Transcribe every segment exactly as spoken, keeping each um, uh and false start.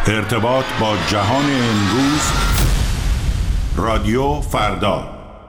ارتباط با جهان امروز، رادیو فردا.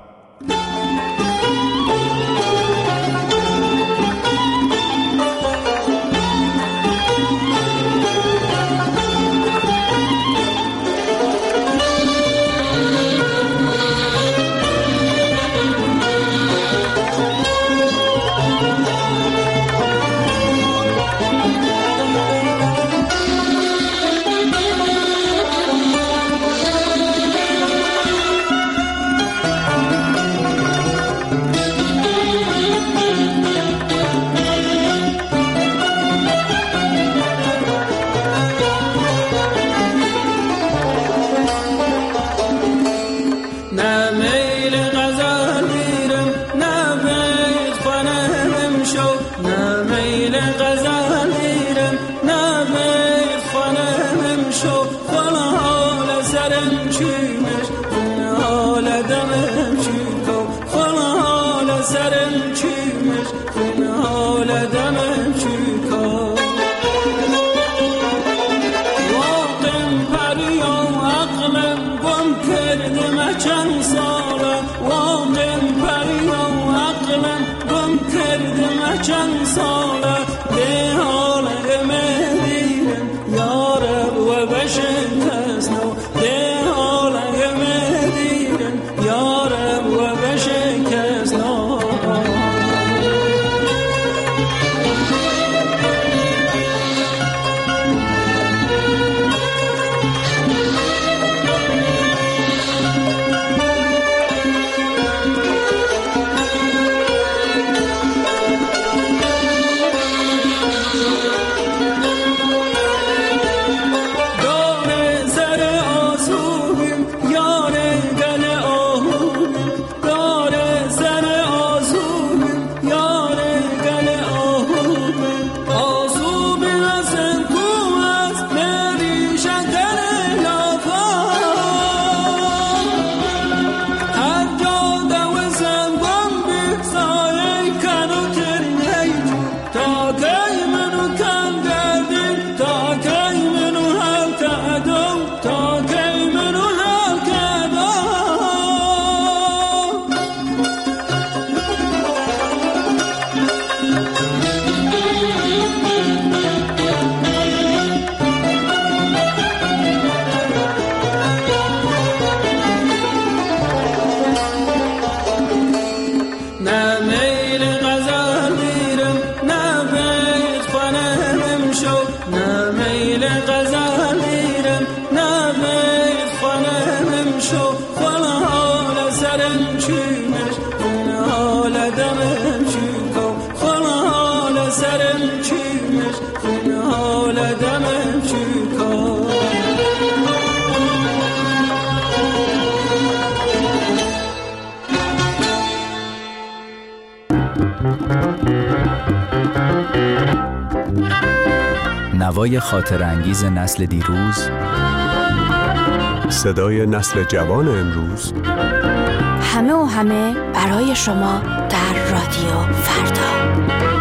نوای خاطر انگیز نسل دیروز، صدای نسل جوان امروز، همه و همه برای شما در رادیو فردا.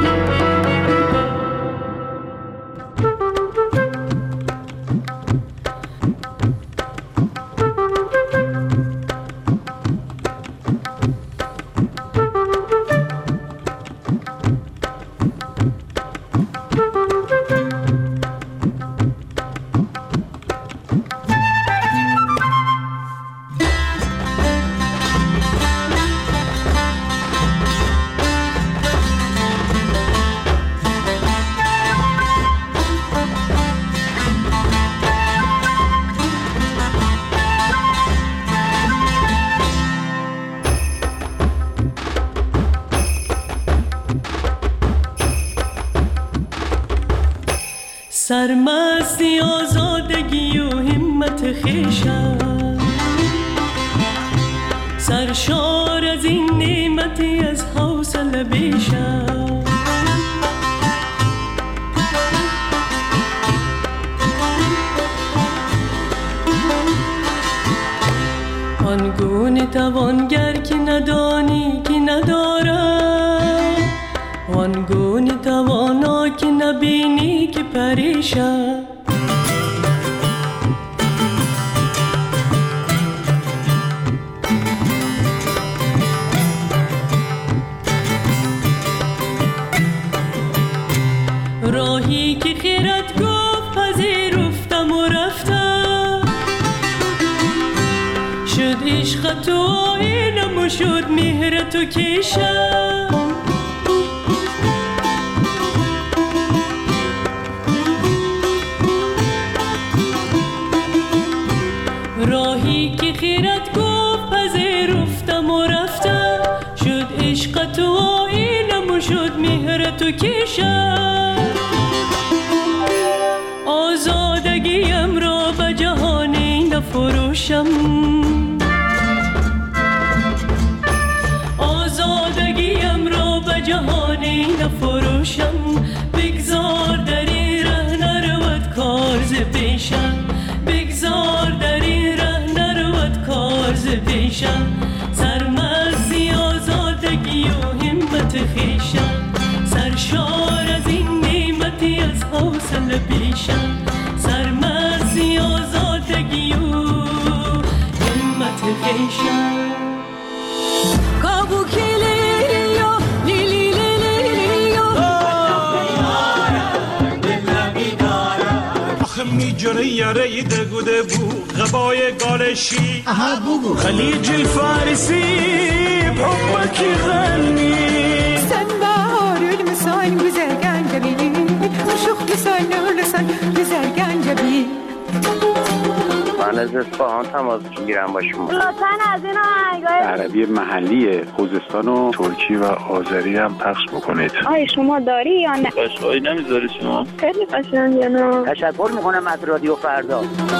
سرمستی آزادگی و همت خویشم، سرشار از این نعمتی از حوصله بیشم. آنگونه توانگر که ندانی که ندارد، آنگونه توانا که نبینی که پریشان. عشق تو آینم شد مهر تو کشم راهی که خیرت گفت پذیرفتم و رفتم شد عشق تو آینم شد مهر تو کشم آزادگیم را به جهانی نفروشم آزادگیم را به جهانی نفروشم بگذار در این ره نرود کار ز پیشم بگذار در این ره نرود کار ز پیشم سرمستی آزادگی و همت خویشم سرشار از این نعمتی از حوصله پیشم سرمستی آزادگی و همت خویشم کابو کلیلیو لیلی لیلیو آخه می جره یاره دگوده بو غبای گالشی خلیج الفارسی بحبکی غنی sen baharül müsayn güzel gencebi aşık güzel nurlusan güzel gencebi من از اصفهان تماس میگیرم با شما لطفاً از این آهنگای عربی محلی خوزستان و ترکی و آذری هم پخش بکنید. آی شما داری یا نه؟ قشقایی نمیذاری شما؟ خیلی قشنگه نه؟ تشکر میکنم از رادیو فردا.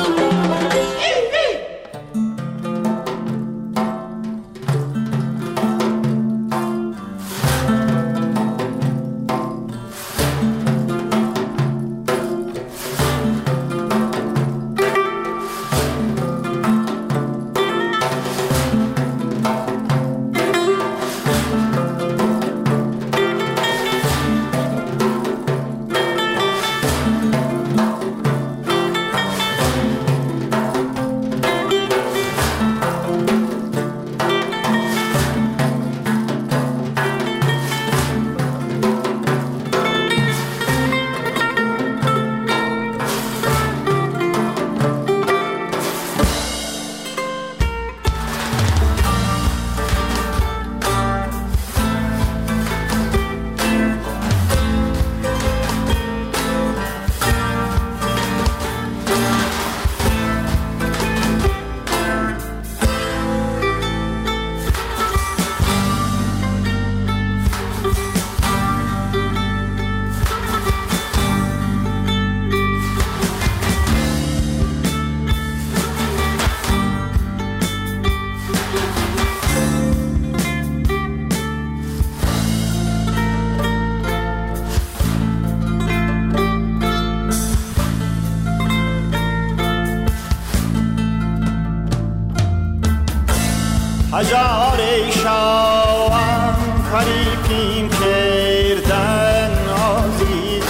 هزار شاوان خریپیم کردن عزیز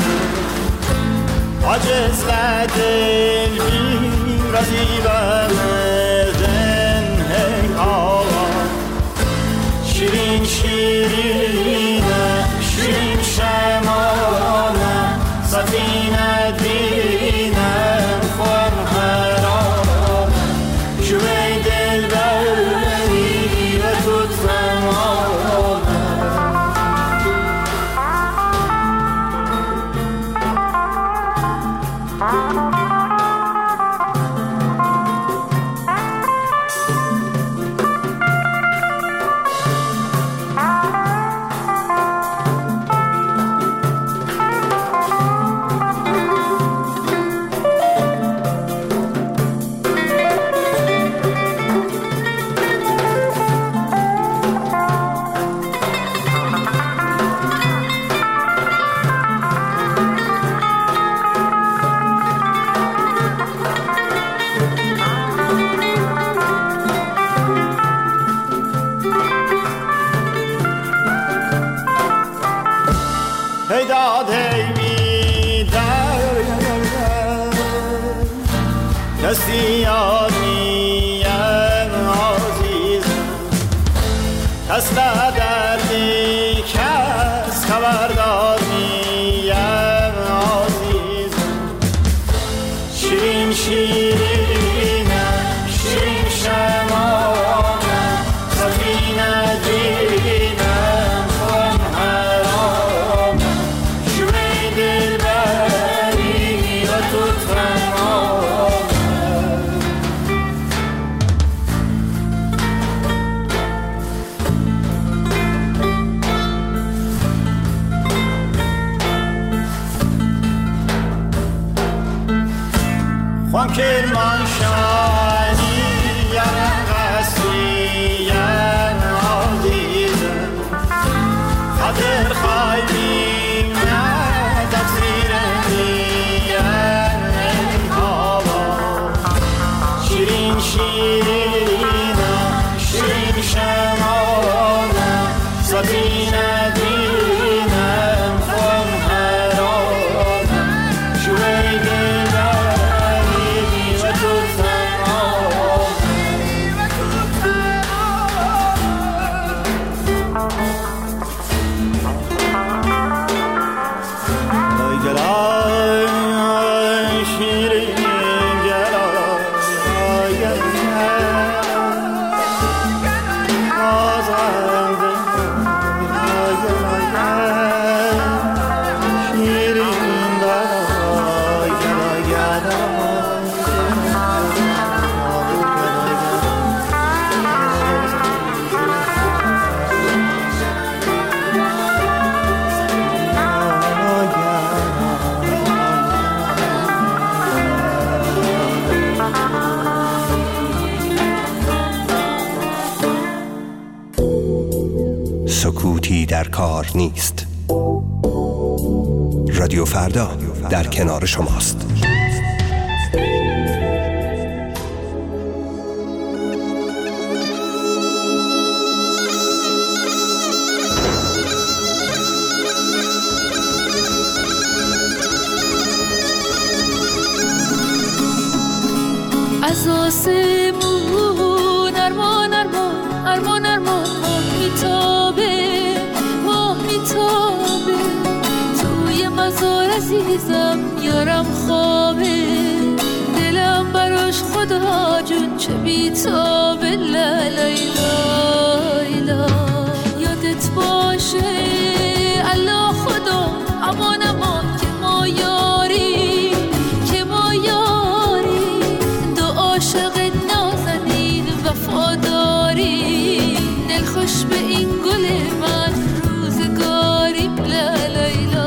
عجز لدل بیم رزی بمدن هی آوان شیرین شیرینه شیرین شمانه سفینه دینه فرم هرانه شوی دل بری و توت زمانه ای داد ای بیدر کسی یاد نیم عزیزم کس دردی کس خبردار نیم عزیزم شیرین شیرینه شیرین شمان خوان کرمانشاهی یارم قصری یارم عزیزم خاطر خواهی من تقصیرمی یارم هوا شیرین شیرینم شیرین شمالم ساتی ندینم خون هرانم شوی دلاری و تو سکوتی در کار نیست. رادیو فردا در کنار شماست. از آسمون ارمان ارمان ارمان ارمان ماه میتابه ماه میتابه توی مزار عزیزم یارم خوابه دلم براش خدا جون چه بیتابه لا لیلا لا یادت باشه الله خدا امان امان که ما یاری که ما یاری دو عاشق نازنین وفاداری دلخوش به این گل من روزگاری لا لیلا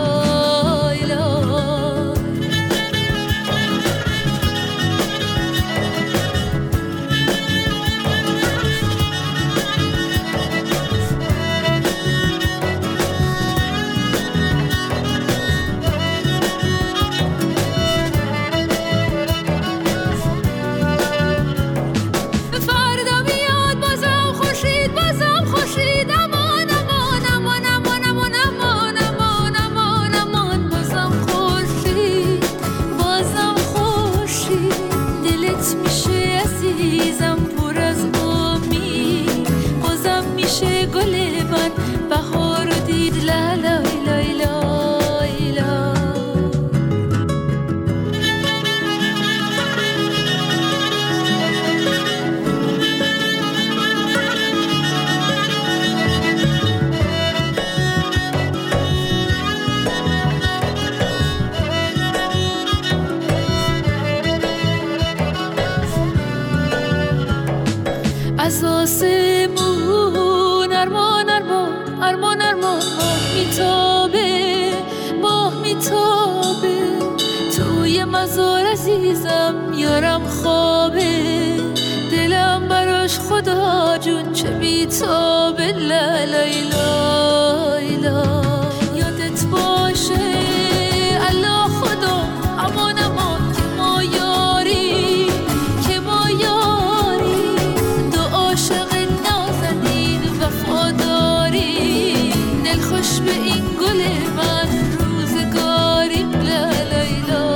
از آسمون ارمان ارمان ارمان ارمان ماه میتابه ماه میتابه توی مزار عزیزم یارم خوابه دلم براش خدا جون چه بیتابه لا لیلا لا یادت باشه الله خدا امان امان که ما یاری که ما یاری دو عاشق نازنین وفاداری دلخوش به این گل من روزگاری لا لیلا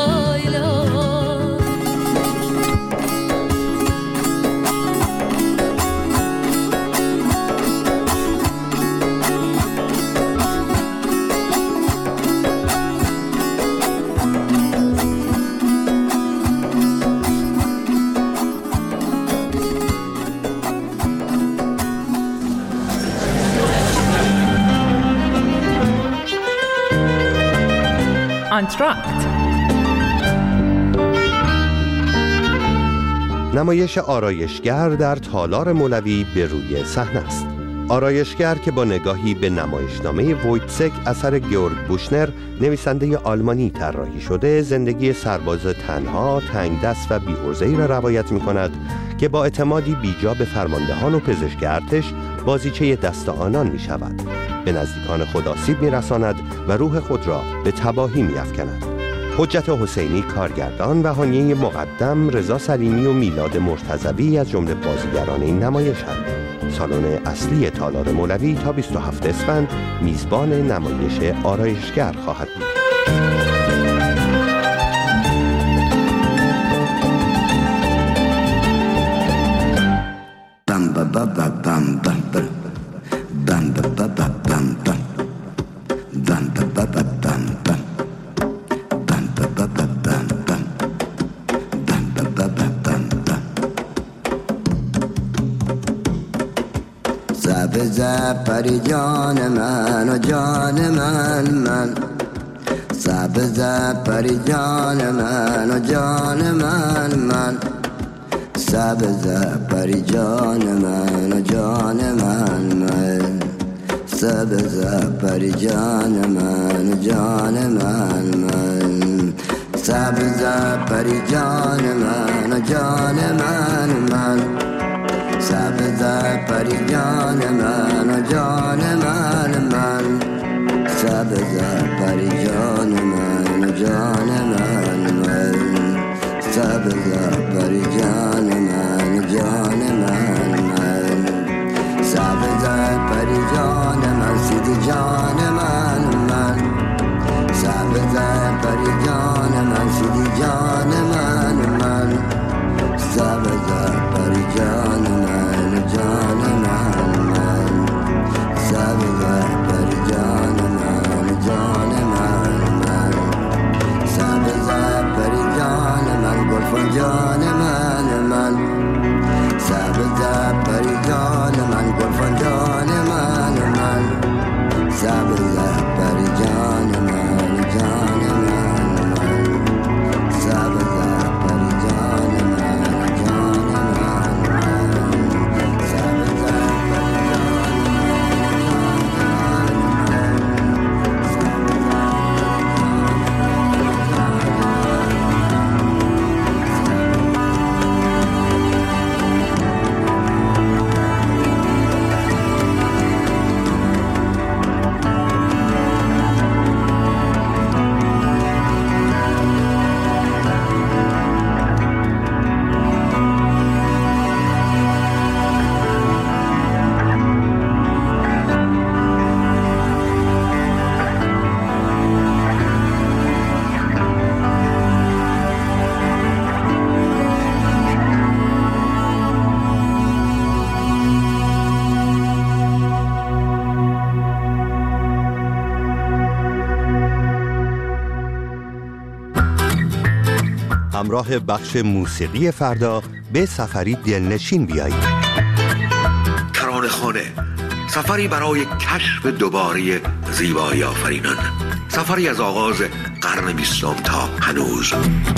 آنتراکت نمایش آرایشگر در تالار مولوی به روی صحنه است. آرایشگر که با نگاهی به نمایشنامه وویتسک اثر گیورگ بوشنر نویسنده آلمانی طراحی شده زندگی سرباز تنها، تنگدست و بی‌عرضه‌ای را روایت می‌کند که با اعتمادی بیجا به فرماندهان و پزشک ارتش بازیچه دست آنان می‌شود. به نزدیکان خود آسیب می‌رساند و روح خود را به تباهی می‌افکند. حجت حسینی کارگردان و هانیه مقدم، رضا سلیمی و میلاد مرتضوی از جمله بازیگران این نمایش‌اند. سالن اصلی تالار مولوی تا بیست و هفتم اسفند میزبان نمایش آرایشگر خواهد بود. بم بم بم بم بم بم بم بم بم بم بم بم بم بم بم سبز پری جان من و جان من من سبز پری جان من و جان من من سبز پری جان من و جان من من سبز پری جان من و جان من من سبز پری جان من و جان من من سبز پری جان من و جان من من سبز پری جان من و جان من من سبز پری جان من و جان من من سبز پری جان من سیدی جان من من سبز پری جان من سیدی جان من من سبز پری جان من جان من من سبز پری جان من جان من من سبز پری جان من گلفن جان من من سبز پری جان من گلفن جان من من سبز پری جان من جان من من سبز پری جان من جان من همراه بخش موسیقی فردا به سفری دلنشین بیایید. ترانه‌خانه، سفری برای کشف دوباره زیبایی آفرینان، سفری از آغاز قرن بیستم تا هنوز.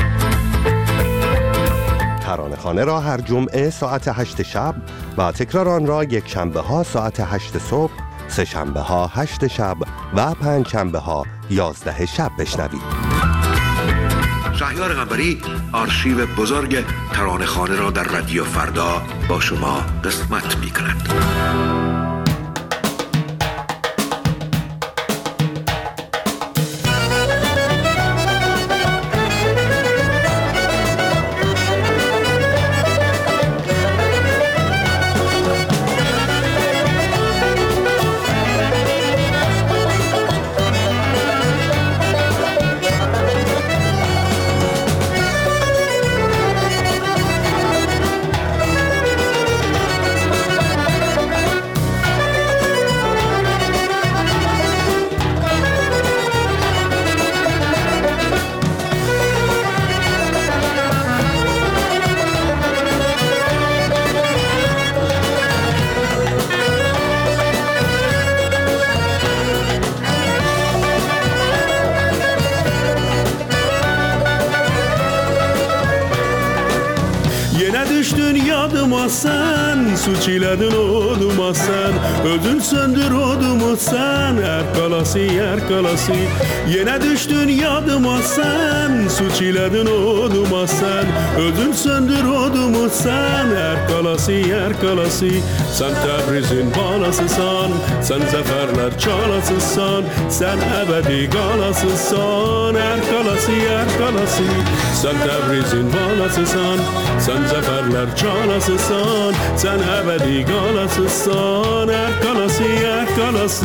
ترانه‌خانه را هر جمعه ساعت هشت شب و تکرار آن را یک شنبه ها ساعت هشت صبح، سه شنبه ها هشت شب و پنج شنبه ها یازده شب بشنوید. شهریار قنبری آرشیو بزرگ ترانه‌خانه را در رادیو فردا با شما قسمت می کند. düştün yadıma sen, suç iledin oduma sen. Ödün söndür odumu sen, erkalası erkalası. Yine düştün yadıma sen, suç iledin oduma sen. Ödün söndür odumu sen, erkalası erkalası. Sen Tebriz'in balasısan, sen zaferler çalasısan. Sen ebedi galasısan, erkalası erkalası. Sen Tebriz'in balasısan, sen zaferler çalasısan. Sen ebedi galasısan, erkalası erkalası.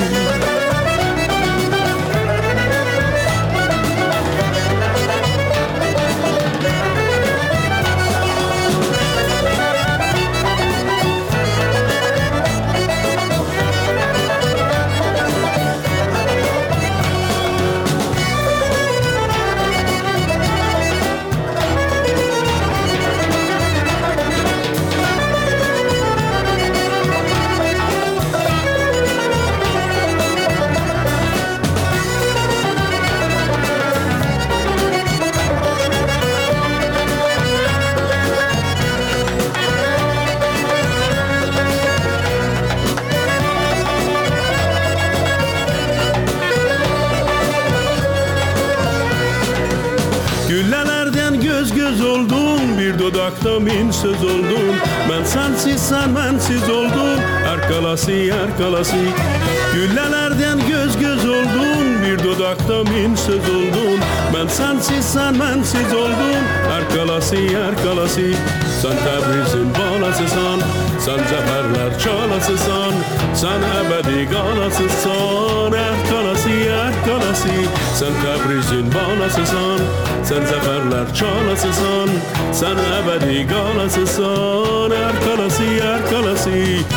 Güllelerden göz göz oldum, bir dudakta min söz oldum. Ben sensiz sen bensiz oldum, erkalası erkalası. Güllelerden göz göz oldum, bir dudakta min söz oldum. Ben sensiz sen bensiz oldum, erkalası erkalası. Sen Tebriz'in balasısan, sen zaferler çalasısan. Sen ebedi galasısan, erkalası erkalası. Sen Tebriz'in balasısan, sen zaferler çalasısan. Sen ebedi galasısan, erkalası erkalası.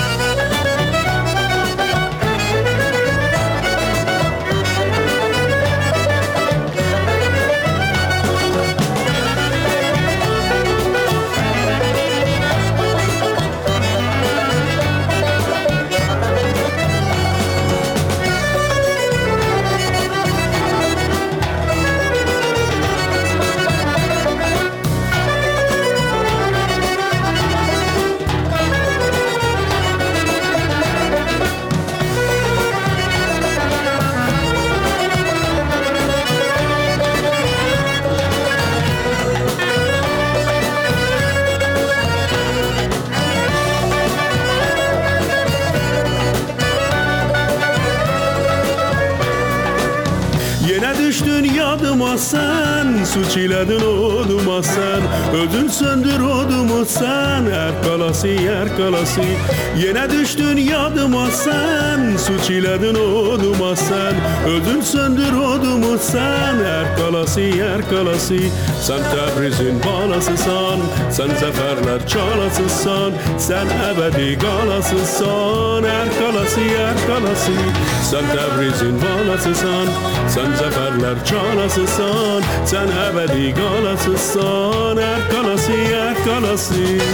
Yine düştün yadıma sen, suç iledin oduma sen. Ödün söndür odumu sen, erkalası erkalası. Yine düştün yadıma sen, suç iledin oduma sen. Ödün söndür odumu sen, erkalası erkalası. Sen Tebriz'in balasısan, sen zaferler çalasısan. Sen ebedi galasısan, erkalası erkalası. Sen Tebriz'in balasısan, sen zaferler çalasısan. Sen ebedi galasısan, erkalası erkalası.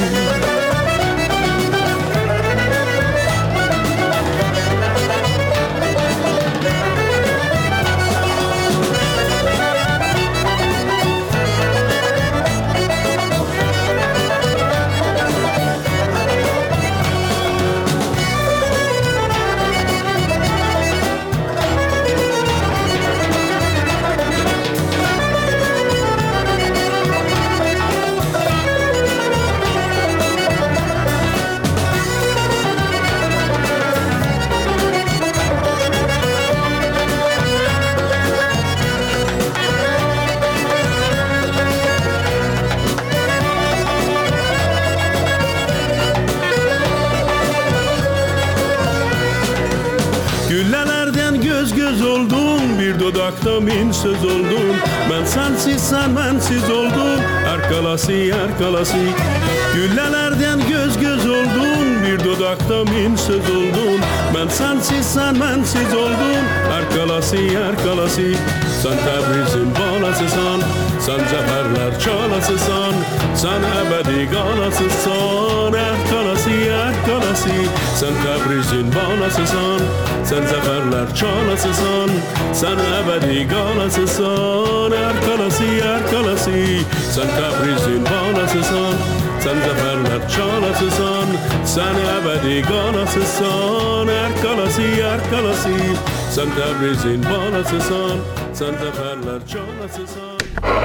Güllelerden göz göz oldum, bir dudakta min söz oldum. Ben sensiz sen bensiz oldum, erkalası erkalası. Güllelerden göz göz oldum, bir dudakta min söz oldum. Ben sensiz sen bensiz oldum, erkalası erkalası. Sen Tebriz'in balasısan, sen zaferler çalasısan. Sen ebedi galasısan, erkalası erkalası. Sen Tebriz'in balasısan, sen zaferler çalasısan. Sen ebedi galasısan, erkalası erkalası. Sen Tebriz'in balasısan, sen zaferler çalasısan, sen ebedi galasısan. Erkalası erkalası, sen Tebriz'in balasısan, sen zaferler çalasısan.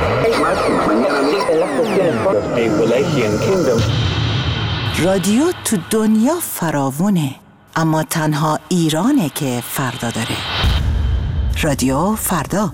رادیو تو دنیا فراوونه، اما تنها ایرانه که فردا داره. رادیو فردا.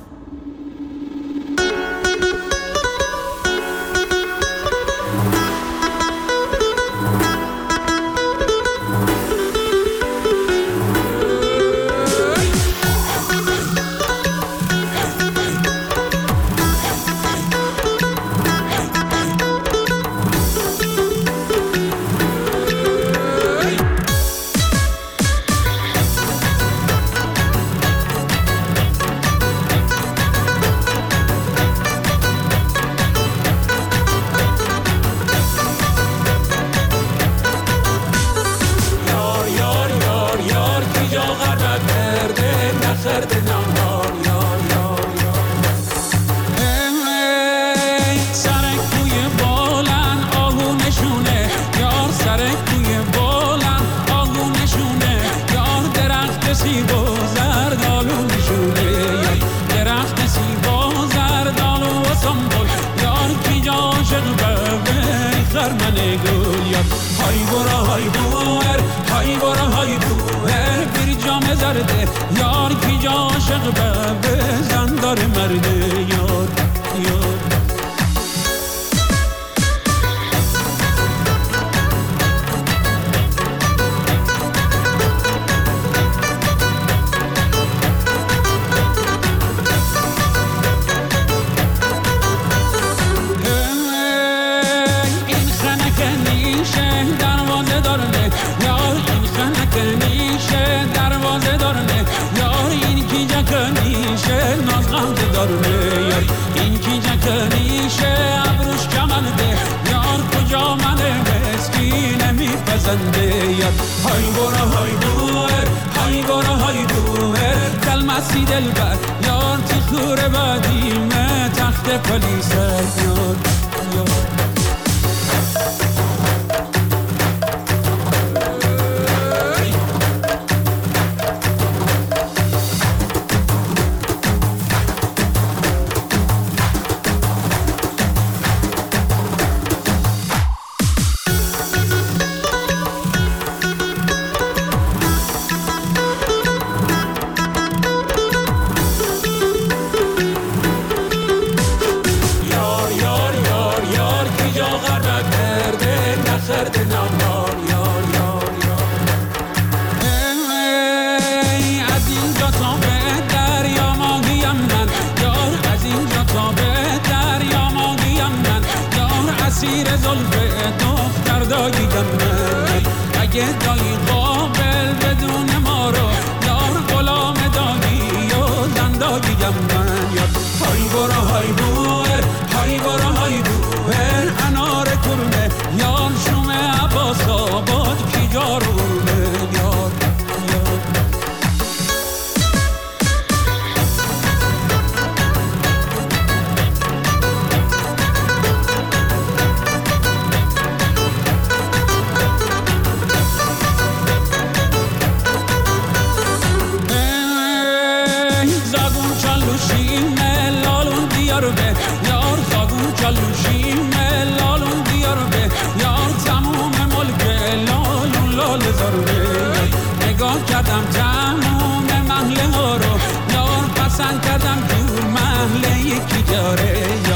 پسند کردم دور محله یکی داره